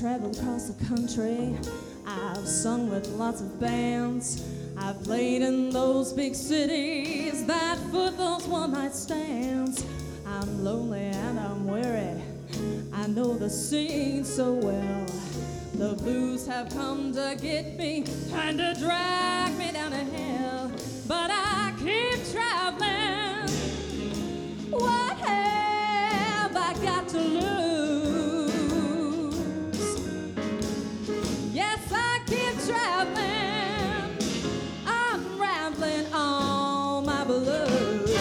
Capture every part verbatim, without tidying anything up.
traveled across the country. I've sung with lots of bands. I've played in those big cities that foot those one-night stands. I'm lonely and I'm weary. I know the scene so well. The blues have come to get me and to drag me down to hell. But I keep traveling. What have I got to lose? Yes, I keep traveling. I'm rambling on my blues.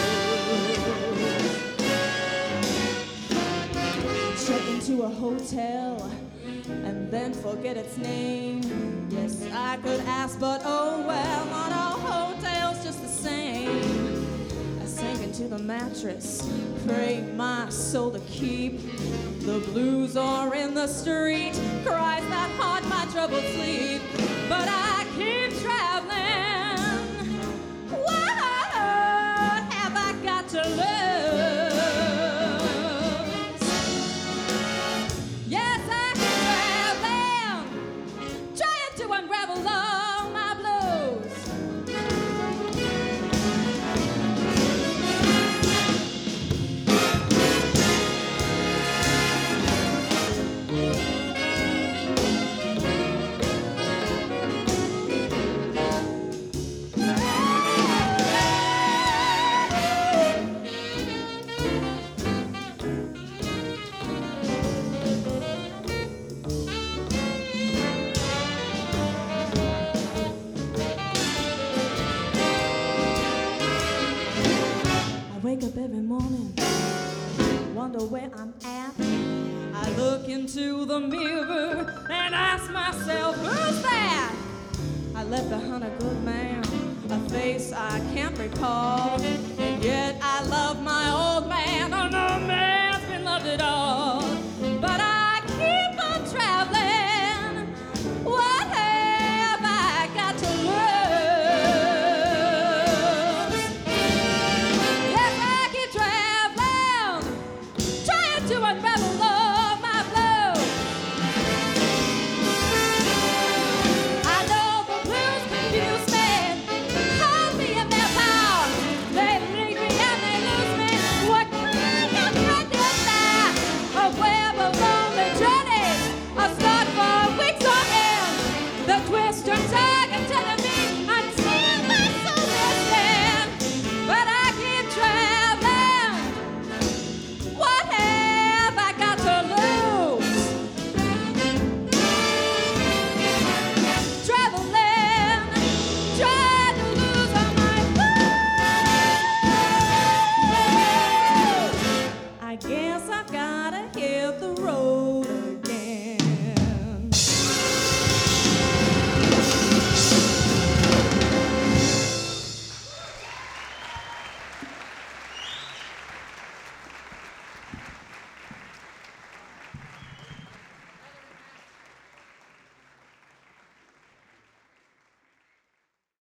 Check into a hotel and then forget its name. Yes, I could ask, but oh well, not all hotels just the same. I sank into the mattress, prayed my soul to keep. The blues are in the street, cries that haunt my troubled sleep. But I keep traveling. What have I got to lose? Yes, I keep traveling, trying to unravel all my blues. I wake up every morning, wonder where I'm at. I look into the mirror and ask myself, who's that? I left behind a good man, a face I can't recall. And yet I love my old man, oh no man's been loved at all.